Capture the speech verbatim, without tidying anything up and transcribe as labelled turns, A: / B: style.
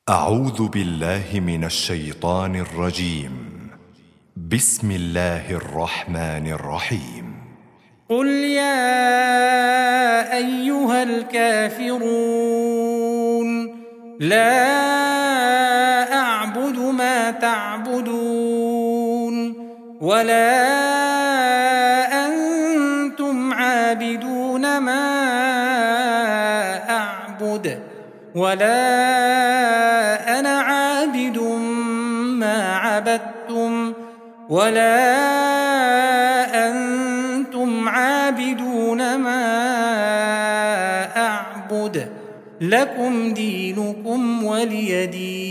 A: أعوذ بالله من الشيطان الرجيم. بسم الله الرحمن الرحيم.
B: قل يا أيها الكافرون لا أعبد ما تعبدون ولا أنتم عابدون ما أعبد ولا أنا عابد ما عبدتم ولا أنتم عابدون ما أعبد لكم دينكم ولي دين.